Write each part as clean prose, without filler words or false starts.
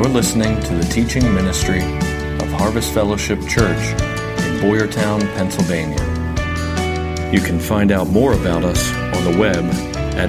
You're listening to the teaching ministry of Harvest Fellowship Church in Boyertown, Pennsylvania. You can find out more about us on the web at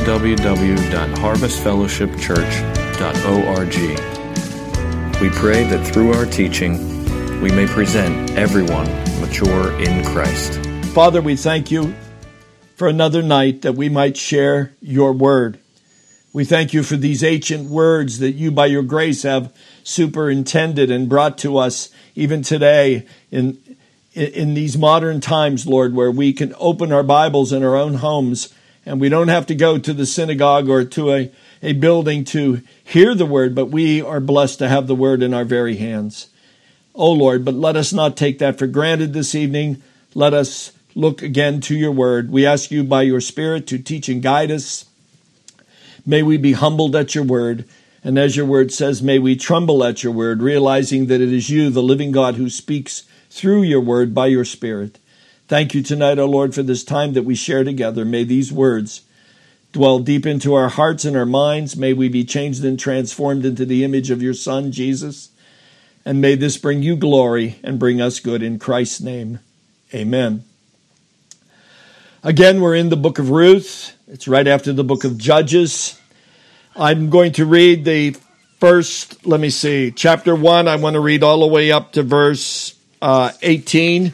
www.harvestfellowshipchurch.org. We pray that through our teaching, we may present everyone mature in Christ. Father, we thank you for another night that we might share your word. We thank you for these ancient words that you, by your grace, have superintended and brought to us even today in these modern times, Lord, where we can open our Bibles in our own homes and we don't have to go to the synagogue or to a building to hear the word, but we are blessed to have the word in our very hands. Oh, Lord, but let us not take that for granted this evening. Let us look again to your word. We ask you by your Spirit to teach and guide us. May we be humbled at your word, and as your word says, may we tremble at your word, realizing that it is you, the living God, who speaks through your word by your Spirit. Thank you tonight, O Lord, for this time that we share together. May these words dwell deep into our hearts and our minds. May we be changed and transformed into the image of your Son, Jesus. And may this bring you glory and bring us good in Christ's name. Amen. Again, we're in the book of Ruth. It's right after the book of Judges. I'm going to read the first, chapter 1. I want to read all the way up to verse 18.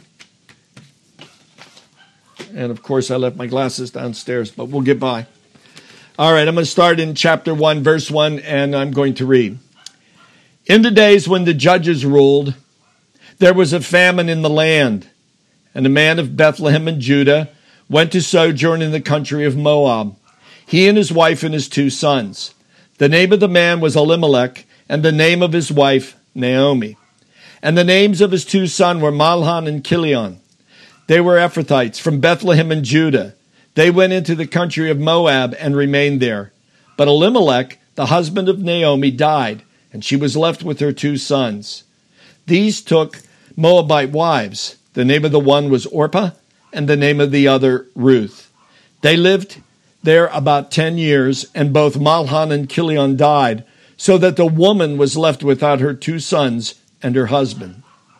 And of course, I left my glasses downstairs, but we'll get by. All right, I'm going to start in chapter 1, verse 1, and I'm going to read. In the days when the judges ruled, there was a famine in the land, and a man of Bethlehem in Judah went to sojourn in the country of Moab, he and his wife and his 2 sons. The name of the man was Elimelech, and the name of his wife Naomi. And the names of his 2 sons were Mahlon and Chilion. They were Ephrathites from Bethlehem in Judah. They went into the country of Moab and remained there. But Elimelech, the husband of Naomi, died, and she was left with her 2 sons. These took Moabite wives. The name of the one was Orpah, and the name of the other Ruth. They lived there about 10 years, and both Mahlon and Chilion died, so that the woman was left without her 2 sons and her husband.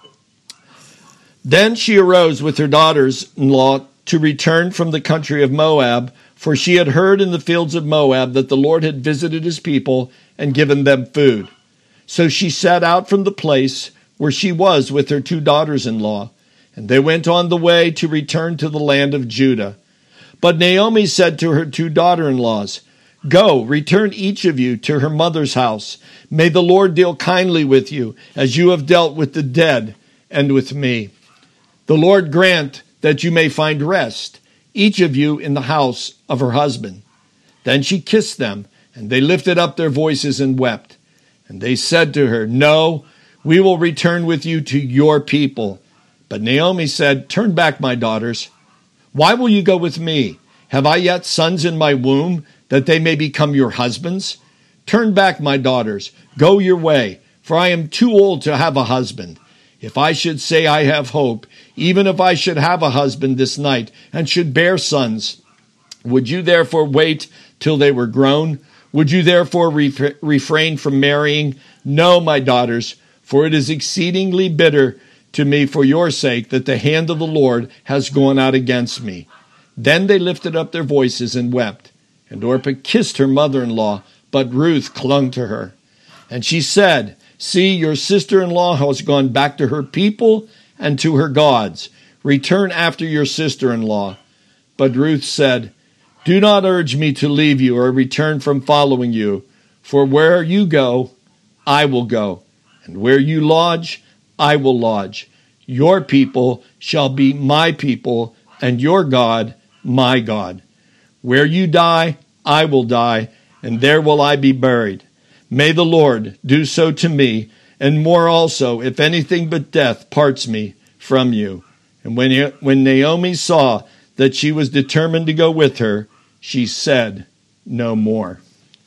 Then she arose with her daughters-in-law to return from the country of Moab, for she had heard in the fields of Moab that the Lord had visited his people and given them food. So she set out from the place where she was with her 2 daughters-in-law, and they went on the way to return to the land of Judah. But Naomi said to her 2 daughter-in-laws, "Go, return each of you to her mother's house. May the Lord deal kindly with you, as you have dealt with the dead and with me. The Lord grant that you may find rest, each of you in the house of her husband." Then she kissed them, and they lifted up their voices and wept. And they said to her, "No, we will return with you to your people." But Naomi said, "Turn back, my daughters. Why will you go with me? Have I yet sons in my womb, that they may become your husbands? Turn back, my daughters. Go your way, for I am too old to have a husband. If I should say I have hope, even if I should have a husband this night, and should bear sons, would you therefore wait till they were grown? Would you therefore refrain from marrying? No, my daughters, for it is exceedingly bitter to me for your sake that the hand of the Lord has gone out against me." Then they lifted up their voices and wept. And Orpah kissed her mother-in-law, but Ruth clung to her. And she said, "See, your sister-in-law has gone back to her people and to her gods. Return after your sister-in-law." But Ruth said, "Do not urge me to leave you or return from following you. For where you go, I will go. And where you lodge, I will lodge. Your people shall be my people, and your God, my God. Where you die, I will die, and there will I be buried. May the Lord do so to me, and more also, if anything but death parts me from you." And when Naomi saw that she was determined to go with her, she said no more.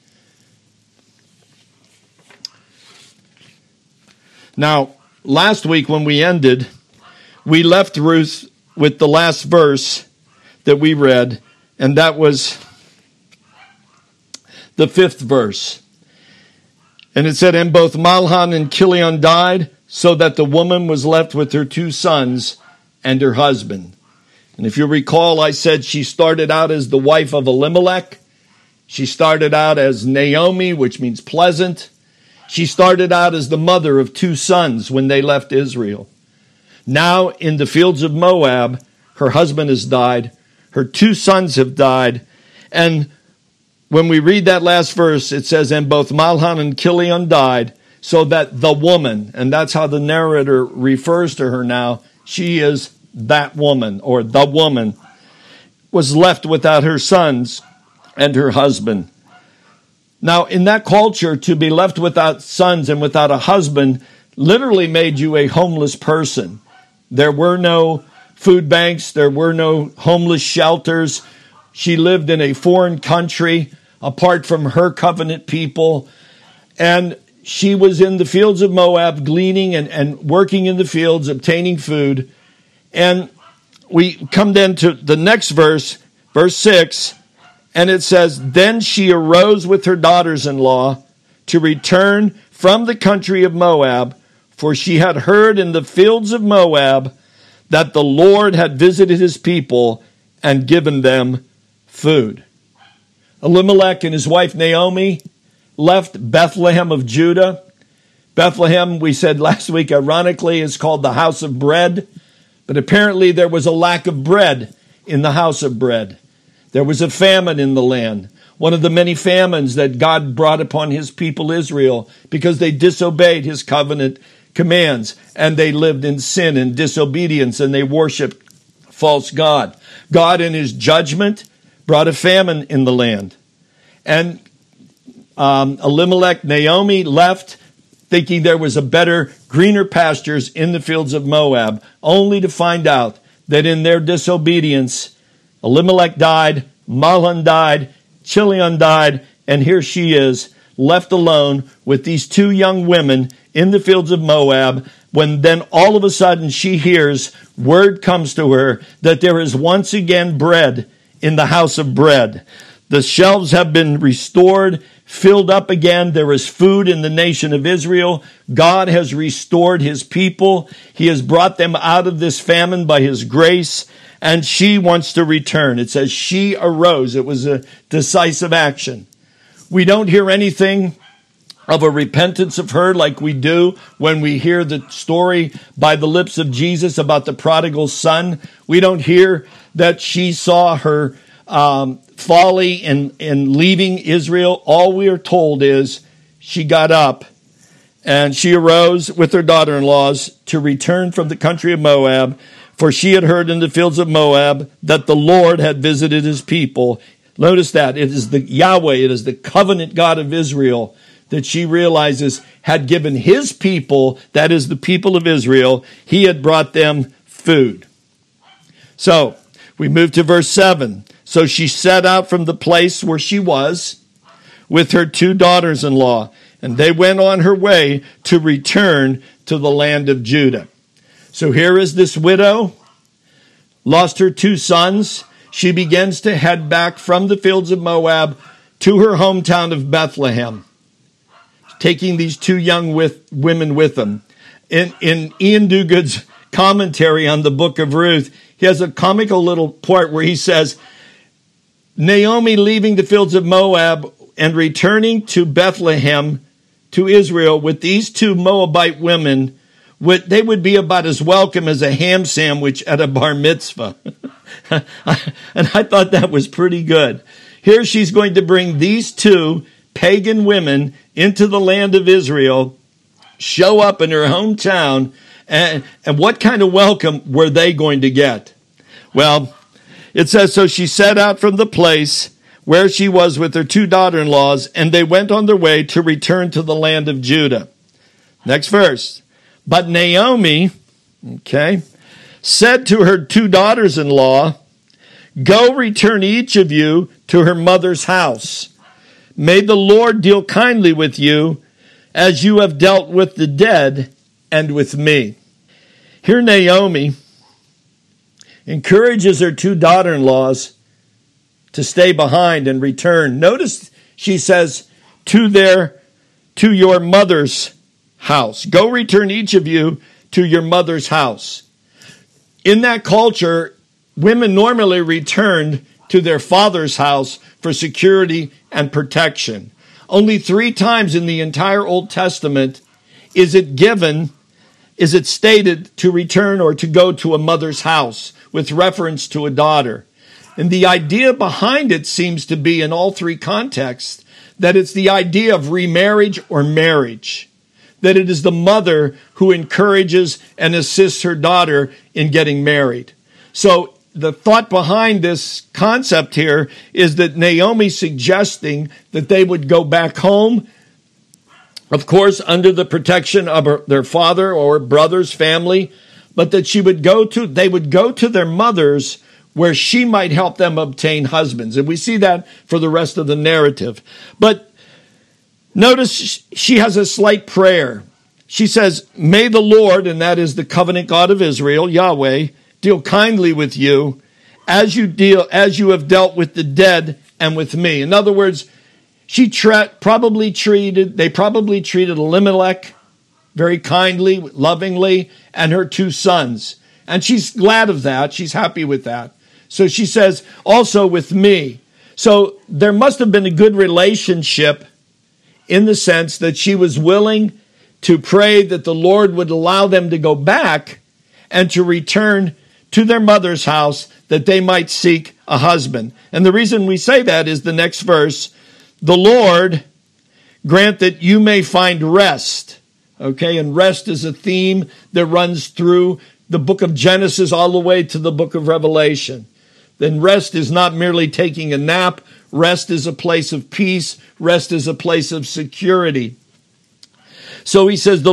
Now, last week when we ended, we left Ruth with the last verse that we read, and that was the 5th verse. And it said, and both Mahlon and Chilion died, so that the woman was left with her 2 sons and her husband. And if you recall, I said she started out as the wife of Elimelech. She started out as Naomi, which means pleasant. She started out as the mother of 2 sons when they left Israel. Now in the fields of Moab, her husband has died. Her 2 sons have died. And when we read that last verse, it says, and both Mahlon and Chilion died, so that the woman, and that's how the narrator refers to her now, she is that woman, or the woman, was left without her sons and her husband. Now, in that culture, to be left without sons and without a husband literally made you a homeless person. There were no food banks. There were no homeless shelters. She lived in a foreign country apart from her covenant people. And she was in the fields of Moab gleaning and working in the fields, obtaining food. And we come then to the next verse, verse 6, and it says, then she arose with her daughters-in-law to return from the country of Moab, for she had heard in the fields of Moab that the Lord had visited his people and given them food. Elimelech and his wife Naomi left Bethlehem of Judah. Bethlehem, we said last week, ironically, is called the house of bread. But apparently there was a lack of bread in the house of bread. There was a famine in the land. One of the many famines that God brought upon his people Israel because they disobeyed his covenant commands and they lived in sin and disobedience and they worshiped false God. God in his judgment brought a famine in the land. And Elimelech, Naomi left thinking there was a better, greener pastures in the fields of Moab, only to find out that in their disobedience, Elimelech died, Mahlon died, Chilion died, and here she is, left alone with these 2 young women in the fields of Moab, when then all of a sudden she hears, word comes to her that there is once again bread in the house of bread. The shelves have been restored, filled up again. There is food in the nation of Israel. God has restored his people. He has brought them out of this famine by his grace, and she wants to return. It says she arose. It was a decisive action. We don't hear anything of a repentance of her like we do when we hear the story by the lips of Jesus about the prodigal son. We don't hear that she saw her folly in leaving Israel. All we are told is she got up and she arose with her daughter-in-laws to return from the country of Moab, for she had heard in the fields of Moab that the Lord had visited his people. Notice that it is the Yahweh, it is the covenant God of Israel that she realizes had given his people, that is the people of Israel, he had brought them food. So we move to verse 7. So she set out from the place where she was with her 2 daughters-in-law, and they went on her way to return to the land of Judah. So here is this widow, lost her 2 sons. She begins to head back from the fields of Moab to her hometown of Bethlehem, taking these 2 young women with them. In Ian Duguid's commentary on the book of Ruth, he has a comical little part where he says, Naomi leaving the fields of Moab and returning to Bethlehem, to Israel, with these 2 Moabite women, they would be about as welcome as a ham sandwich at a bar mitzvah. And I thought that was pretty good. Here she's going to bring these 2 pagan women into the land of Israel, show up in her hometown, and what kind of welcome were they going to get? Well, it says, so she set out from the place where she was with her 2 daughter-in-laws, and they went on their way to return to the land of Judah. Next verse. But Naomi, said to her 2 daughters-in-law, go return each of you to her mother's house. May the Lord deal kindly with you as you have dealt with the dead and with me. Here Naomi encourages her 2 daughter-in-laws to stay behind and return. Notice she says to their to your mother's house. Go return each of you to your mother's house. In that culture, women normally returned to their father's house for security and protection. Only 3 times in the entire Old Testament is it stated to return or to go to a mother's house with reference to a daughter. And the idea behind it seems to be, in all 3 contexts, that it's the idea of remarriage or marriage. That it is the mother who encourages and assists her daughter in getting married. So the thought behind this concept here is that Naomi suggesting that they would go back home, of course, under the protection of their father or brother's family, but that they would go to their mothers where she might help them obtain husbands. And we see that for the rest of the narrative. But notice she has a slight prayer. She says, may the Lord, and that is the covenant God of Israel, Yahweh, deal kindly with you as you have dealt with the dead and with me. In other words, they probably treated Elimelech very kindly, lovingly, and her 2 sons. And she's glad of that. She's happy with that. So she says, also with me. So there must have been a good relationship in the sense that she was willing to pray that the Lord would allow them to go back and to return to their mother's house that they might seek a husband. And the reason we say that is the next verse, the Lord grant that you may find rest. Okay, and rest is a theme that runs through the book of Genesis all the way to the book of Revelation. Then rest is not merely taking a nap. Rest is a place of peace. Rest is a place of security. So she says, the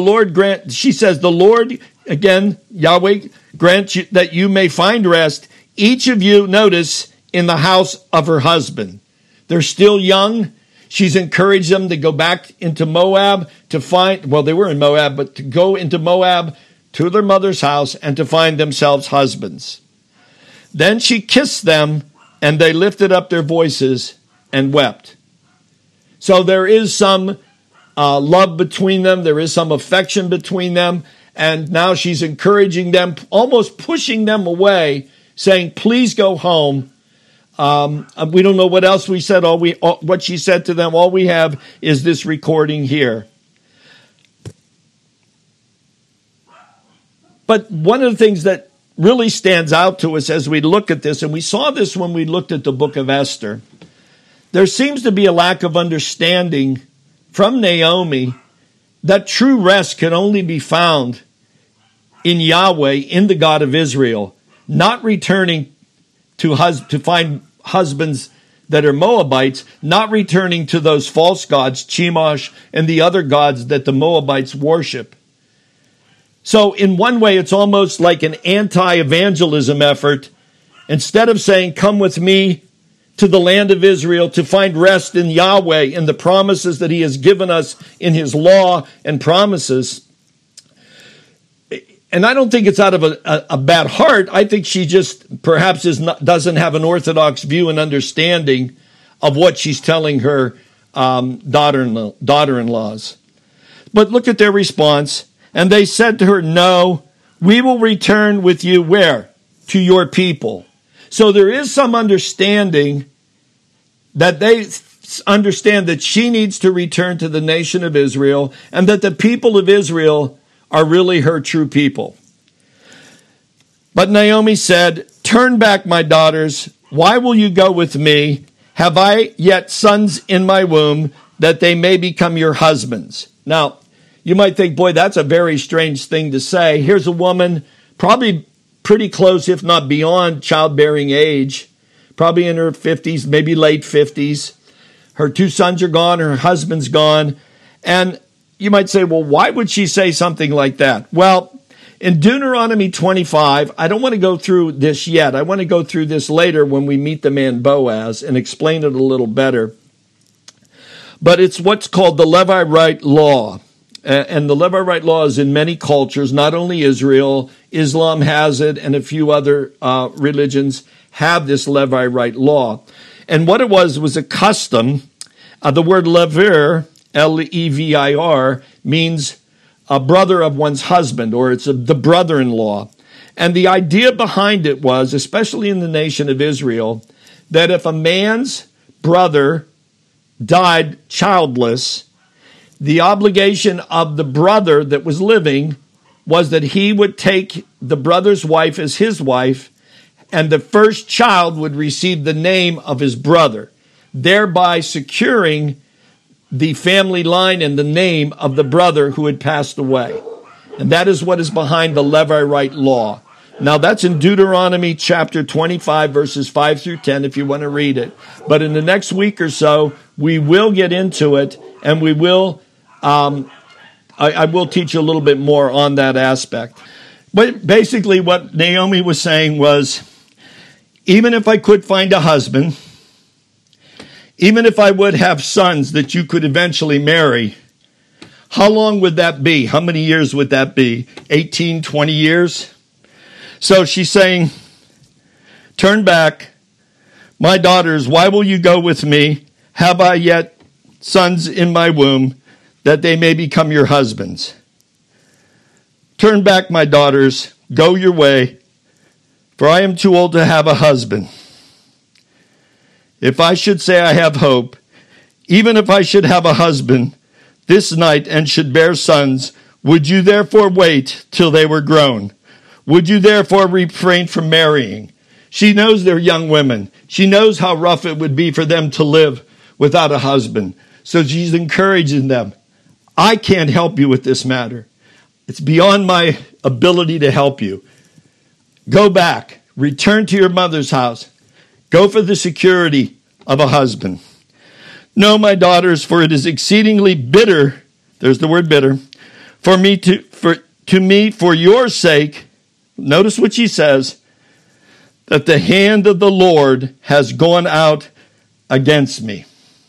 Lord, again, Yahweh, grant you that you may find rest. Each of you, notice, in the house of her husband. They're still young. She's encouraged them to go back into Moab they were in Moab, but to go into Moab to their mother's house and to find themselves husbands. Then she kissed them, and they lifted up their voices and wept. So there is some love between them. There is some affection between them. And now she's encouraging them, almost pushing them away, saying, please go home. We don't know what else we said. What she said to them, all we have is this recording here. But one of the things that really stands out to us as we look at this, and we saw this when we looked at the book of Esther, there seems to be a lack of understanding from Naomi that true rest can only be found in Yahweh, in the God of Israel, not returning to find husbands that are Moabites, not returning to those false gods, Chemosh and the other gods that the Moabites worship. So in one way, it's almost like an anti-evangelism effort. Instead of saying, come with me to the land of Israel to find rest in Yahweh and the promises that he has given us in his law and promises. And I don't think it's out of a bad heart. I think she just perhaps doesn't have an orthodox view and understanding of what she's telling her daughter-in-laws. But look at their response. And they said to her, no, we will return with you where? To your people. So there is some understanding that they understand that she needs to return to the nation of Israel and that the people of Israel are really her true people. But Naomi said, turn back, my daughters. Why will you go with me? Have I yet sons in my womb that they may become your husbands? Now, you might think, boy, that's a very strange thing to say. Here's a woman probably pretty close, if not beyond childbearing age, probably in her 50s, maybe late 50s. Her 2 sons are gone, her husband's gone. And you might say, well, why would she say something like that? Well, in Deuteronomy 25, I don't want to go through this yet. I want to go through this later when we meet the man Boaz and explain it a little better. But it's what's called the Levirate law. And the Levirate law is in many cultures, not only Israel. Islam has it, and a few other religions have this Levirate law. And what it was a custom. The word levir Levir, means a brother of one's husband, or it's the brother-in-law. And the idea behind it was, especially in the nation of Israel, that if a man's brother died childless, the obligation of the brother that was living was that he would take the brother's wife as his wife, and the first child would receive the name of his brother, thereby securing the family line and the name of the brother who had passed away. And that is what is behind the Levirate law. Now, that's in Deuteronomy chapter 25, verses 5 through 10, if you want to read it. But in the next week or so, we will get into it, and we will, I will teach you a little bit more on that aspect. But basically what Naomi was saying was, even if I could find a husband, even if I would have sons that you could eventually marry, how long would that be? How many years would that be? 18, 20 years? So she's saying, turn back. My daughters, why will you go with me? Have I yet sons in my womb, that they may become your husbands? Turn back, my daughters, go your way, for I am too old to have a husband. If I should say I have hope, even if I should have a husband this night and should bear sons, would you therefore wait till they were grown? Would you therefore refrain from marrying? She knows they're young women. She knows how rough it would be for them to live without a husband. So she's encouraging them. I can't help you with this matter. It's beyond my ability to help you. Go back. Return to your mother's house. Go for the security of a husband. No, my daughters, for it is exceedingly bitter. There's the word bitter. For your sake. Notice what she says, that the hand of the Lord has gone out against me.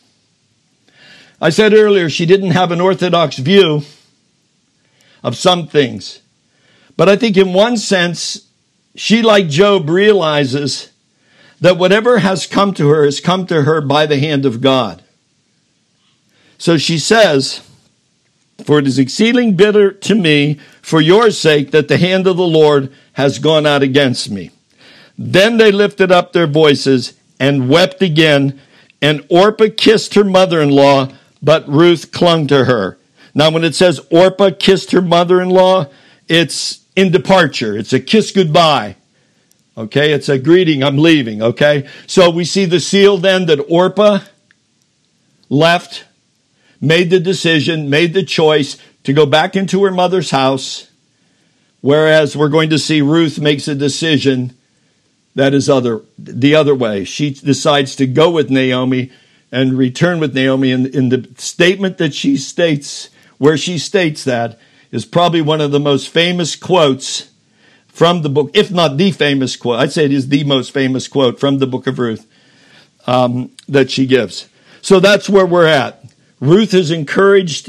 I said earlier she didn't have an orthodox view of some things. But I think in one sense, she, like Job, realizes that whatever has come to her by the hand of God. So she says, for it is exceedingly bitter to me for your sake that the hand of the Lord has gone out against me. Then they lifted up their voices and wept again, and Orpah kissed her mother-in-law, but Ruth clung to her. Now, when it says Orpah kissed her mother-in-law, it's in departure. It's a kiss goodbye. Okay, it's a greeting, I'm leaving, okay? So we see the seal then that Orpah left, made the decision, made the choice to go back into her mother's house, whereas we're going to see Ruth makes a decision that is the other way. She decides to go with Naomi and return with Naomi. In the statement that she states, where she states that, is probably one of the most famous quotes from the book, if not the famous quote. I'd say it is the most famous quote from the book of Ruth that she gives. So that's where we're at. Naomi has encouraged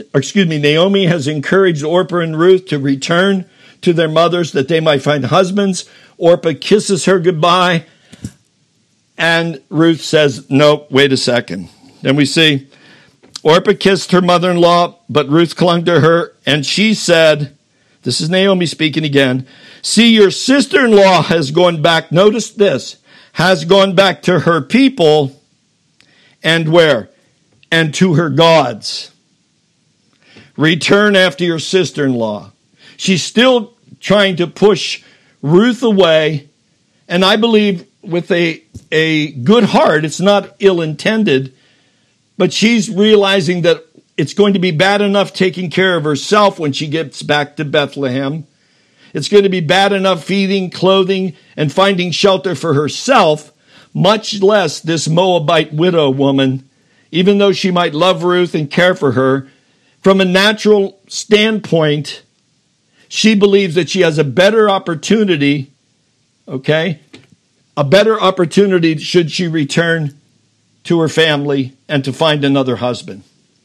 Orpah and Ruth to return to their mothers that they might find husbands. Orpah kisses her goodbye, and Ruth says, no, wait a second. Then we see Orpah kissed her mother-in-law, but Ruth clung to her, and she said, this is Naomi speaking again, see, your sister-in-law has gone back, notice this, has gone back to her people, and where? And to her gods. Return after your sister-in-law. She's still trying to push Ruth away, and I believe with a good heart, it's not ill-intended, but she's realizing that it's going to be bad enough taking care of herself when she gets back to Bethlehem. It's going to be bad enough feeding, clothing, and finding shelter for herself, much less this Moabite widow woman, even though she might love Ruth and care for her. From a natural standpoint, she believes that she has a better opportunity, okay? A better opportunity should she return to her family and to find another husband.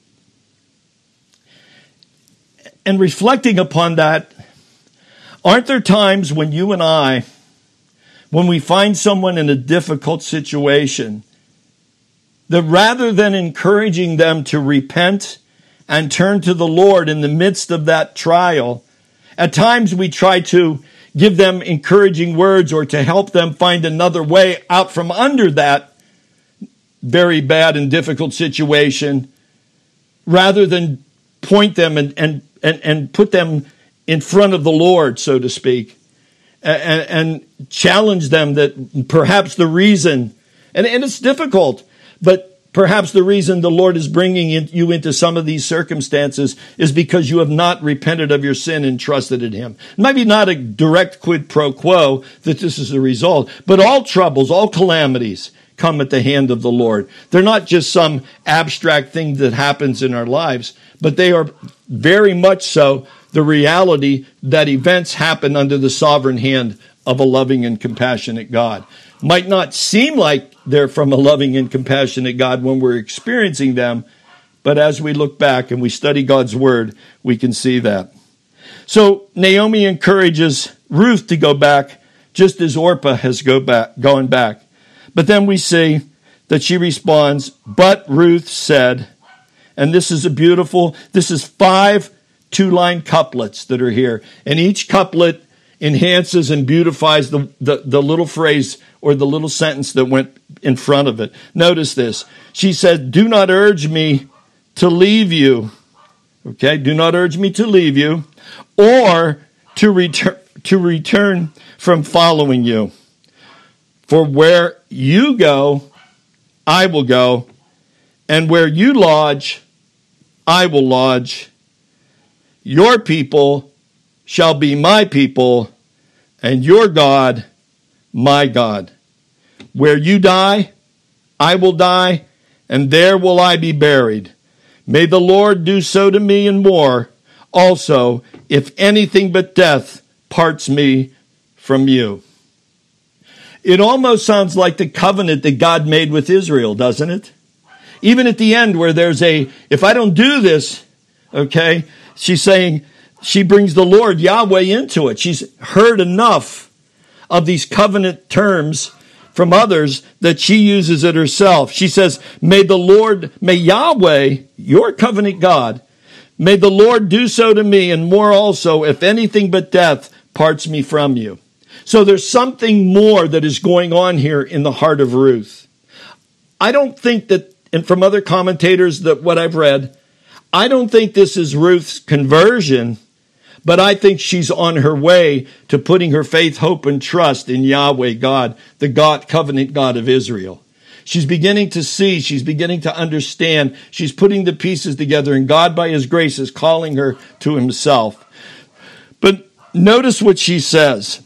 And reflecting upon that, aren't there times when you and I, when we find someone in a difficult situation, that rather than encouraging them to repent and turn to the Lord in the midst of that trial. At times we try to give them encouraging words or to help them find another way out from under that very bad and difficult situation, rather than point them and put them in front of the Lord, so to speak, and challenge them that perhaps the reason, and it's difficult, but perhaps the reason the Lord is bringing you into some of these circumstances is because you have not repented of your sin and trusted in Him. Maybe not a direct quid pro quo that this is the result, but all troubles, all calamities come at the hand of the Lord. They're not just some abstract thing that happens in our lives, but they are very much so the reality that events happen under the sovereign hand of a loving and compassionate God. Might not seem like they're from a loving and compassionate God when we're experiencing them, but as we look back and we study God's word, we can see that. So Naomi encourages Ruth to go back, just as Orpah has gone back. But then we see that she responds, but Ruth said, and this is this is 5 two-line couplets that are here, and each couplet enhances and beautifies the little phrase or the little sentence that went in front of it. Notice this. She said, do not urge me to leave you. Okay, do not urge me to leave you or to return from following you. For where you go, I will go, and where you lodge, I will lodge. Your people shall be my people, and your God, my God. Where you die, I will die, and there will I be buried. May the Lord do so to me and more, also, if anything but death parts me from you. It almost sounds like the covenant that God made with Israel, doesn't it? Even at the end where there's if I don't do this, okay, she's saying, she brings the Lord, Yahweh, into it. She's heard enough of these covenant terms from others that she uses it herself. She says, may Yahweh, your covenant God, may the Lord do so to me and more also, if anything but death parts me from you. So there's something more that is going on here in the heart of Ruth. I don't think that, and from other commentators that what I've read, I don't think this is Ruth's conversion, but I think she's on her way to putting her faith, hope, and trust in Yahweh God, the God, covenant God of Israel. She's beginning to see, she's beginning to understand, she's putting the pieces together, and God by His grace is calling her to Himself. But notice what she says.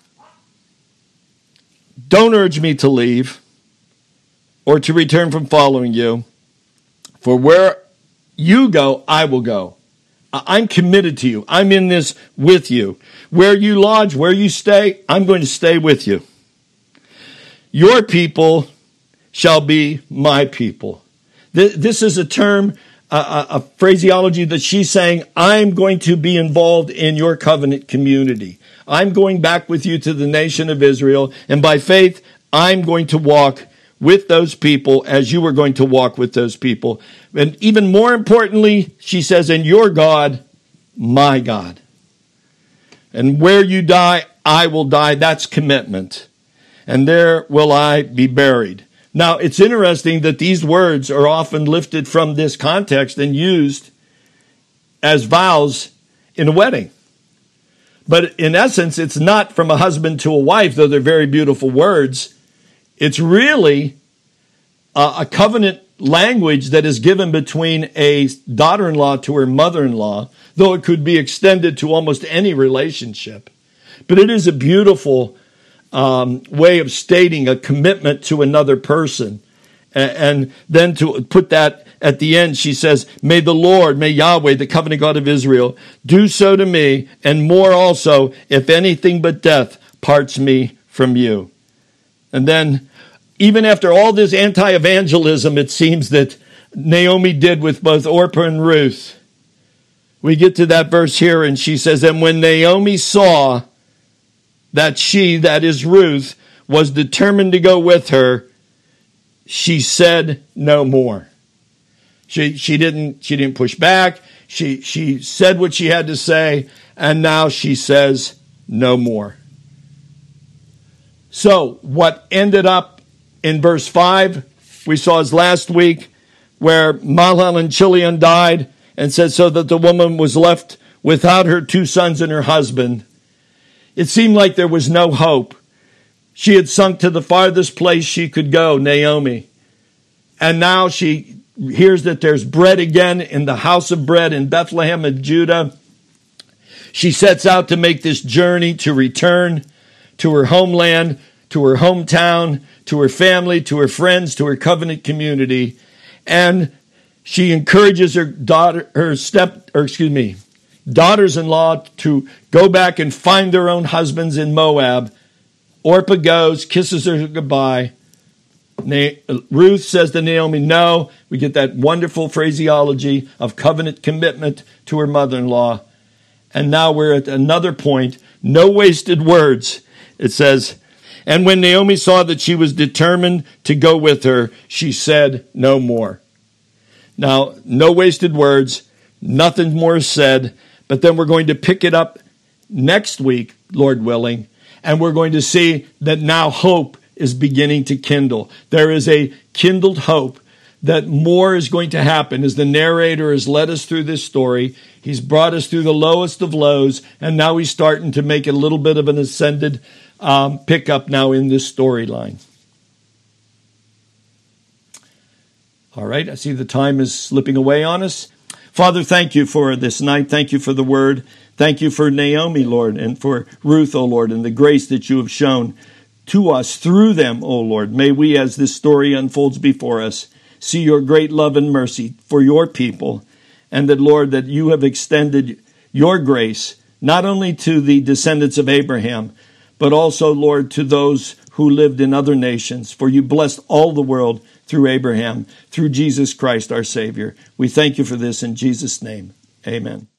Don't urge me to leave or to return from following you, for where you go, I will go. I'm committed to you. I'm in this with you. Where you lodge, where you stay, I'm going to stay with you. Your people shall be my people. This is a term, a phraseology that she's saying, I'm going to be involved in your covenant community. I'm going back with you to the nation of Israel, and by faith, I'm going to walk with those people as you were going to walk with those people. And even more importantly, she says, and your God, my God. And where you die, I will die. That's commitment. And there will I be buried. Now, it's interesting that these words are often lifted from this context and used as vows in a wedding. But in essence, it's not from a husband to a wife, though they're very beautiful words. It's really a covenant language that is given between a daughter-in-law to her mother-in-law, though it could be extended to almost any relationship. But it is a beautiful way of stating a commitment to another person. And then to put that at the end, she says, may the Lord, may Yahweh, the covenant God of Israel, do so to me, and more also, if anything but death parts me from you. And then, even after all this anti-evangelism, it seems that Naomi did with both Orpah and Ruth, we get to that verse here, and she says, and when Naomi saw that she, that is Ruth, was determined to go with her, she said no more. She didn't push back. She said what she had to say, and now she says no more. So what ended up in verse 5, we saw as last week, where Mahlon and Chilion died, and said so that the woman was left without her 2 sons and her husband. It seemed like there was no hope. She had sunk to the farthest place she could go, Naomi. And now she hears that there's bread again in the house of bread in Bethlehem of Judah. She sets out to make this journey to return to her homeland, to her hometown, to her family, to her friends, to her covenant community. And she encourages her daughters-in-law to go back and find their own husbands in Moab. Orpah goes, kisses her goodbye. Ruth says to Naomi, no. We get that wonderful phraseology of covenant commitment to her mother-in-law. And now we're at another point. No wasted words. It says, and when Naomi saw that she was determined to go with her, she said no more. Now, no wasted words. Nothing more is said. But then we're going to pick it up next week, Lord willing. And we're going to see that now hope is beginning to kindle. There is a kindled hope that more is going to happen as the narrator has led us through this story. He's brought us through the lowest of lows, and now he's starting to make a little bit of an ascended pickup now in this storyline. All right, I see the time is slipping away on us. Father, thank you for this night. Thank you for the word. Thank you for Naomi, Lord, and for Ruth, O Lord, and the grace that you have shown to us through them, O Lord. May we, as this story unfolds before us, see your great love and mercy for your people, and that, Lord, that you have extended your grace not only to the descendants of Abraham, but also, Lord, to those who lived in other nations. For you blessed all the world through Abraham, through Jesus Christ, our Savior. We thank you for this in Jesus' name. Amen.